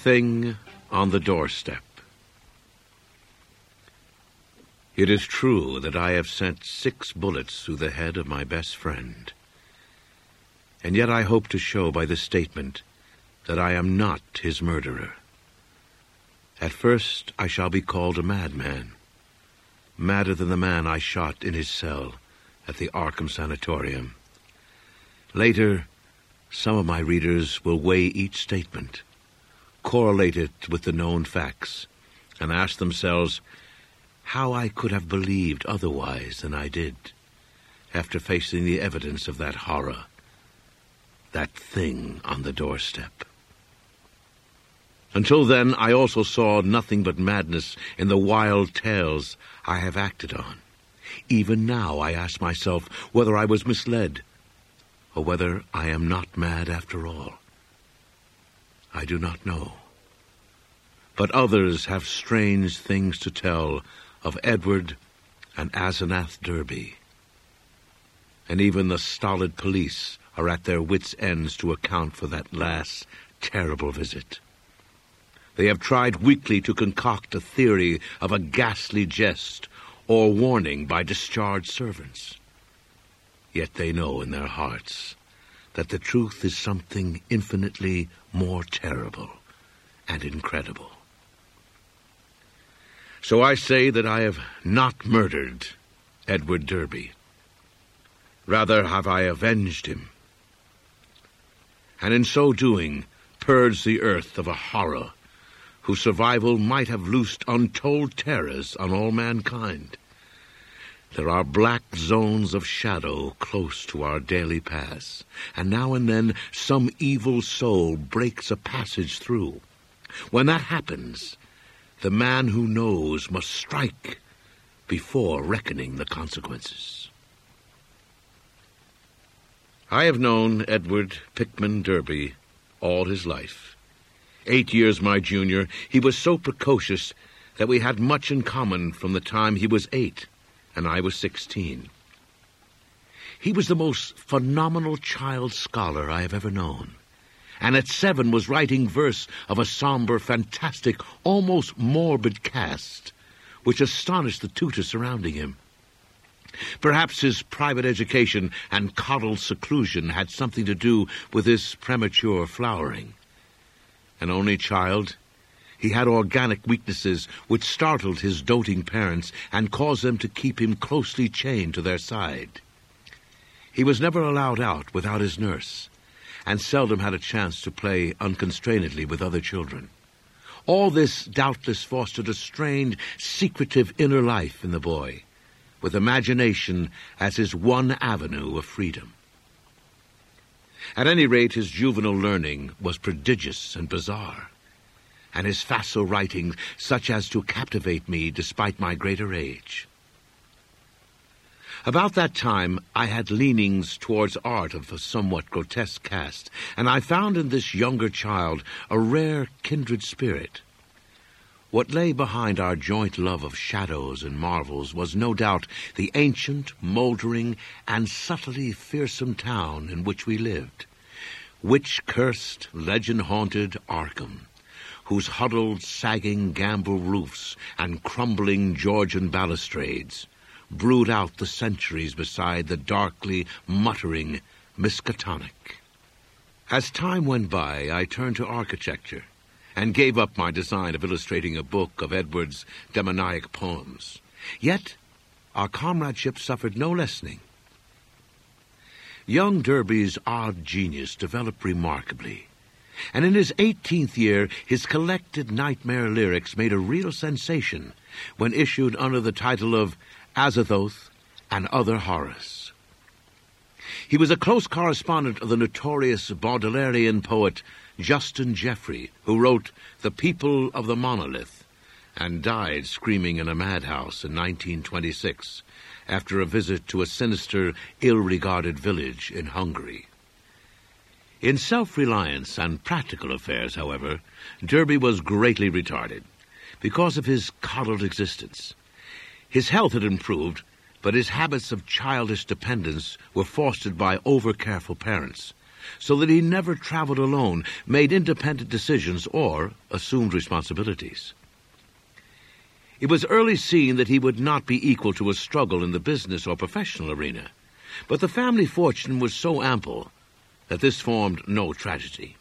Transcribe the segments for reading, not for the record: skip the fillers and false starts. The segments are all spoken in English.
Thing on the Doorstep. It is true that I have sent 6 bullets through the head of my best friend. And yet I hope to show by this statement that I am not his murderer. At first I shall be called a madman, madder than the man I shot in his cell at the Arkham Sanatorium. Later, some of my readers will weigh each statement, correlate it with the known facts, and ask themselves how I could have believed otherwise than I did, after facing the evidence of that horror, that thing on the doorstep. Until then, I also saw nothing but madness in the wild tales I have acted on. Even now I ask myself whether I was misled, or whether I am not mad after all. I do not know. But others have strange things to tell of Edward and Asenath Derby. And even the stolid police are at their wits' ends to account for that last terrible visit. They have tried weakly to concoct a theory of a ghastly jest or warning by discharged servants. Yet they know in their hearts that the truth is something infinitely more terrible and incredible. So I say that I have not murdered Edward Derby. Rather have I avenged him, and in so doing purged the earth of a horror whose survival might have loosed untold terrors on all mankind. There are black zones of shadow close to our daily paths, and now and then some evil soul breaks a passage through. When that happens, the man who knows must strike before reckoning the consequences. I have known Edward Pickman Derby all his life. 8 years my junior, he was so precocious that we had much in common from the time he was 8 and I was 16. He was the most phenomenal child scholar I have ever known, and at 7 was writing verse of a somber, fantastic, almost morbid cast, which astonished the tutors surrounding him. Perhaps his private education and coddled seclusion had something to do with his premature flowering. An only child, he had organic weaknesses which startled his doting parents and caused them to keep him closely chained to their side. He was never allowed out without his nurse, and seldom had a chance to play unconstrainedly with other children. All this doubtless fostered a strained, secretive inner life in the boy, with imagination as his one avenue of freedom. At any rate, his juvenile learning was prodigious and bizarre, and his facile writing such as to captivate me despite my greater age. About that time, I had leanings towards art of a somewhat grotesque cast, and I found in this younger child a rare kindred spirit. What lay behind our joint love of shadows and marvels was no doubt the ancient, mouldering, and subtly fearsome town in which we lived, witch-cursed, legend-haunted Arkham, whose huddled, sagging gambrel roofs and crumbling Georgian balustrades brood out the centuries beside the darkly muttering Miskatonic. As time went by, I turned to architecture and gave up my design of illustrating a book of Edward's demoniac poems. Yet our comradeship suffered no lessening. Young Derby's odd genius developed remarkably, and in his 18th year his collected nightmare lyrics made a real sensation when issued under the title of Azathoth and Other Horrors. He was a close correspondent of the notorious Baudelairean poet Justin Jeffrey, who wrote The People of the Monolith and died screaming in a madhouse in 1926 after a visit to a sinister, ill-regarded village in Hungary. In self-reliance and practical affairs, however, Derby was greatly retarded because of his coddled existence. His health had improved, but his habits of childish dependence were fostered by over-careful parents, so that he never traveled alone, made independent decisions, or assumed responsibilities. It was early seen that he would not be equal to a struggle in the business or professional arena, but the family fortune was so ample that this formed no tragedy.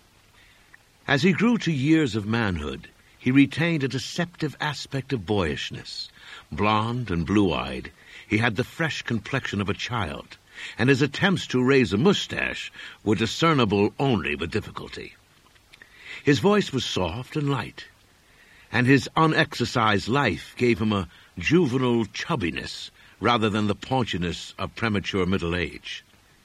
As he grew to years of manhood, he retained a deceptive aspect of boyishness. Blond and blue-eyed, he had the fresh complexion of a child, and his attempts to raise a mustache were discernible only with difficulty. His voice was soft and light, and his unexercised life gave him a juvenile chubbiness rather than the paunchiness of premature middle age.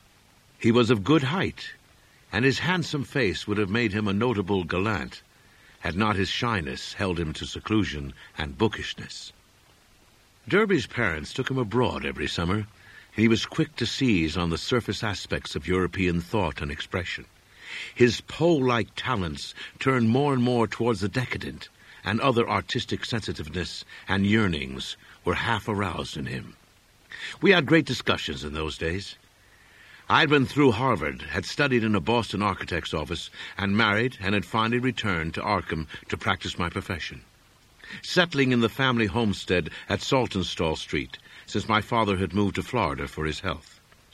He was of good height, and his handsome face would have made him a notable gallant, had not his shyness held him to seclusion and bookishness. Derby's parents took him abroad every summer, and he was quick to seize on the surface aspects of European thought and expression. His Poe-like talents turned more and more towards the decadent, and other artistic sensitiveness and yearnings were half aroused in him. We had great discussions in those days. I had been through Harvard, had studied in a Boston architect's office, and married, and had finally returned to Arkham to practice my profession, settling in the family homestead at Saltonstall Street, since my father had moved to Florida for his health.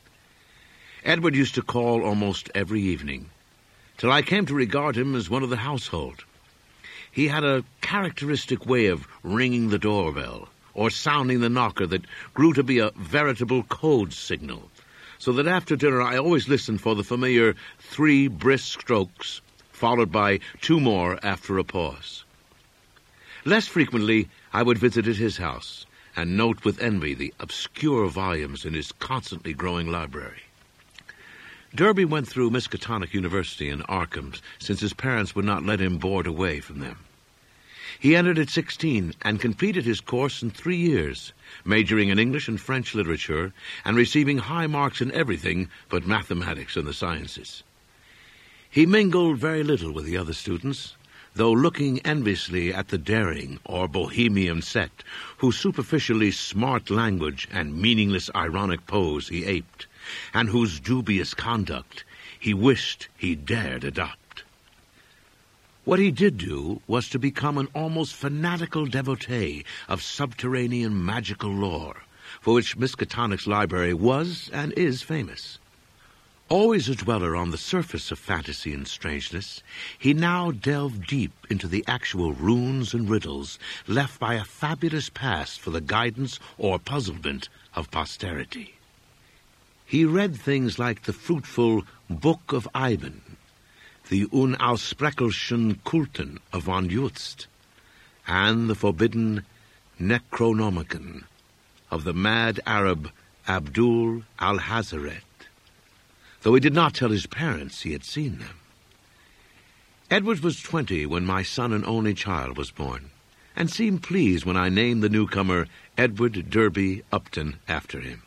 Edward used to call almost every evening, till I came to regard him as one of the household. He had a characteristic way of ringing the doorbell, or sounding the knocker that grew to be a veritable code signal, so that after dinner I always listened for the familiar 3 brisk strokes, followed by 2 more after a pause. Less frequently I would visit at his house, and note with envy the obscure volumes in his constantly growing library. Derby went through Miskatonic University in Arkham, since his parents would not let him board away from them. He entered at 16 and completed his course in 3 years, majoring in English and French literature and receiving high marks in everything but mathematics and the sciences. He mingled very little with the other students, though looking enviously at the daring or bohemian set whose superficially smart language and meaningless ironic pose he aped, and whose dubious conduct he wished he dared adopt. What he did do was to become an almost fanatical devotee of subterranean magical lore, for which Miskatonic's library was and is famous. Always a dweller on the surface of fantasy and strangeness, he now delved deep into the actual runes and riddles left by a fabulous past for the guidance or puzzlement of posterity. He read things like the fruitful Book of Iban, the Unaussprechlichen Kulten of von Jutst, and the forbidden Necronomicon of the mad Arab Abdul al-Hazaret, though he did not tell his parents he had seen them. Edward was 20 when my son and only child was born, and seemed pleased when I named the newcomer Edward Derby Upton after him.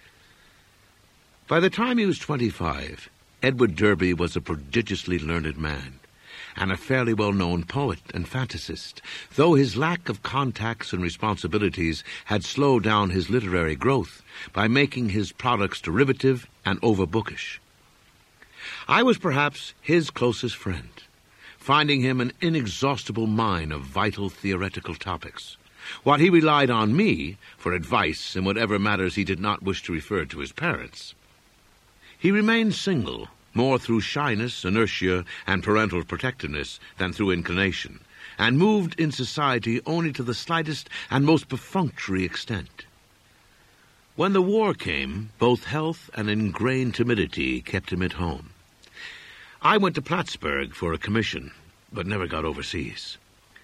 By the time he was 25, Edward Derby was a prodigiously learned man, and a fairly well-known poet and fantasist, though his lack of contacts and responsibilities had slowed down his literary growth by making his products derivative and overbookish. I was perhaps his closest friend, finding him an inexhaustible mine of vital theoretical topics, while he relied on me for advice in whatever matters he did not wish to refer to his parents. He remained single, more through shyness, inertia, and parental protectiveness than through inclination, and moved in society only to the slightest and most perfunctory extent. When the war came, both health and ingrained timidity kept him at home. I went to Plattsburgh for a commission, but never got overseas.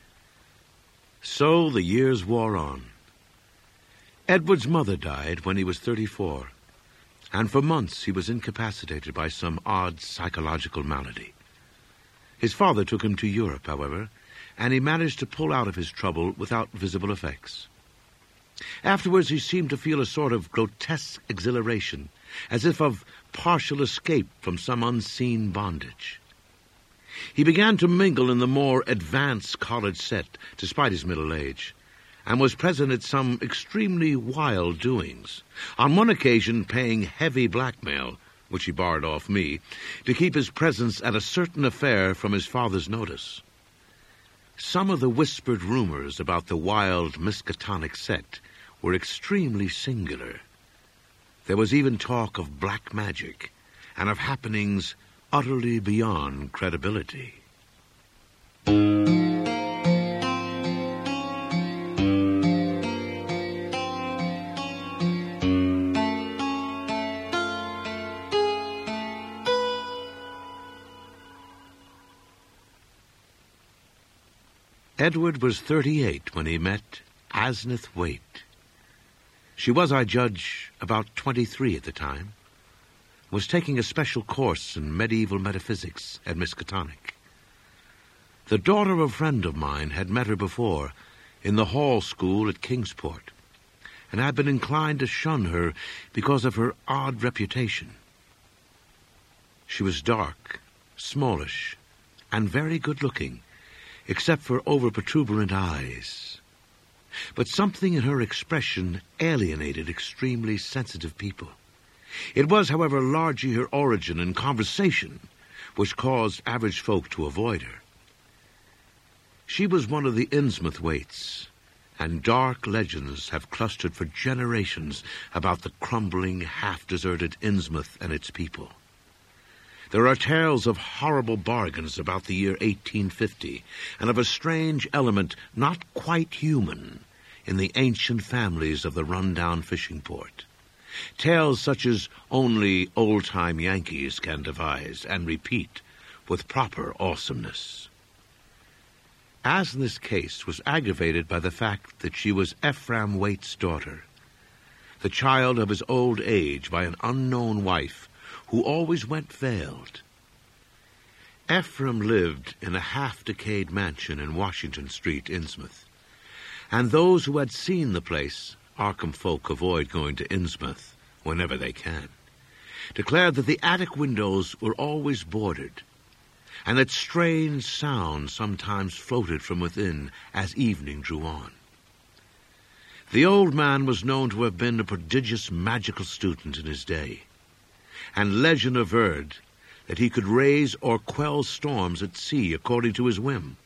So the years wore on. Edward's mother died when he was 34, and for months he was incapacitated by some odd psychological malady. His father took him to Europe, however, and he managed to pull out of his trouble without visible effects. Afterwards he seemed to feel a sort of grotesque exhilaration, as if of partial escape from some unseen bondage. He began to mingle in the more advanced college set, despite his middle age, and was present at some extremely wild doings, on one occasion paying heavy blackmail which he borrowed off me, to keep his presence at a certain affair from his father's notice. Some of the whispered rumors about the wild Miskatonic sect were extremely singular. There was even talk of black magic and of happenings utterly beyond credibility. Edward was 38 when he met Asneth Waite. She was, I judge, about 23 at the time, was taking a special course in medieval metaphysics at Miskatonic. The daughter of a friend of mine had met her before in the Hall School at Kingsport, and had been inclined to shun her because of her odd reputation. She was dark, smallish, and very good-looking, except for over-protuberant eyes. But something in her expression alienated extremely sensitive people. It was, however, largely her origin and conversation which caused average folk to avoid her. She was one of the Innsmouth Waites, and dark legends have clustered for generations about the crumbling, half-deserted Innsmouth and its people. There are tales of horrible bargains about the year 1850, and of a strange element not quite human in the ancient families of the run-down fishing port. Tales such as only old-time Yankees can devise and repeat with proper awesomeness. Asneth's case was aggravated by the fact that she was Ephraim Waite's daughter, the child of his old age by an unknown wife who always went veiled. Ephraim lived in a half-decayed mansion in Washington Street, Innsmouth, and those who had seen the place, Arkham folk avoid going to Innsmouth whenever they can, declared that the attic windows were always boarded, and that strange sounds sometimes floated from within as evening drew on. The old man was known to have been a prodigious magical student in his day, and legend averred that he could raise or quell storms at sea according to his whim.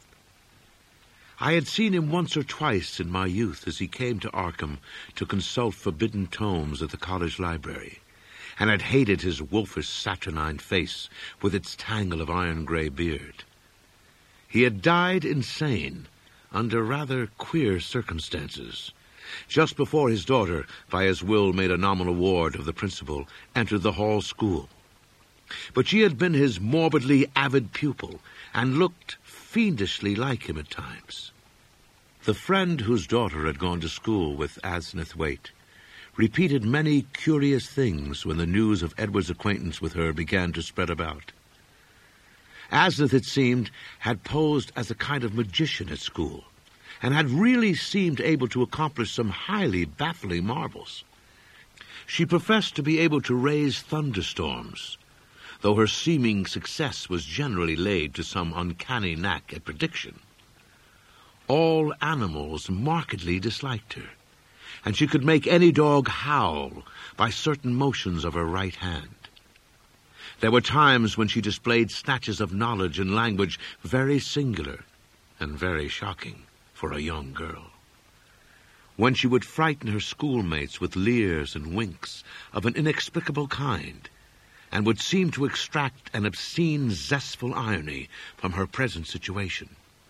I had seen him once or twice in my youth as he came to Arkham to consult forbidden tomes at the college library, and had hated his wolfish saturnine face with its tangle of iron-gray beard. He had died insane under rather queer circumstances, just before his daughter, by his will made a nominal ward of the principal, entered the Hall School. But she had been his morbidly avid pupil, and looked fiendishly like him at times. The friend whose daughter had gone to school with Asneth Waite repeated many curious things when the news of Edward's acquaintance with her began to spread about. Asneth, it seemed, had posed as a kind of magician at school, and had really seemed able to accomplish some highly baffling marvels. She professed to be able to raise thunderstorms, though her seeming success was generally laid to some uncanny knack at prediction. All animals markedly disliked her, and she could make any dog howl by certain motions of her right hand. There were times when she displayed snatches of knowledge and language very singular and very shocking for a young girl. When she would frighten her schoolmates with leers and winks of an inexplicable kind, and would seem to extract an obscene, zestful irony from her present situation.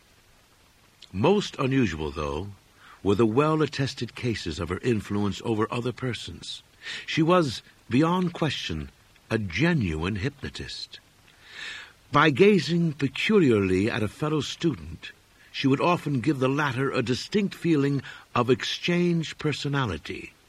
Most unusual, though, were the well-attested cases of her influence over other persons. She was, beyond question, a genuine hypnotist. By gazing peculiarly at a fellow student, she would often give the latter a distinct feeling of exchanged personality,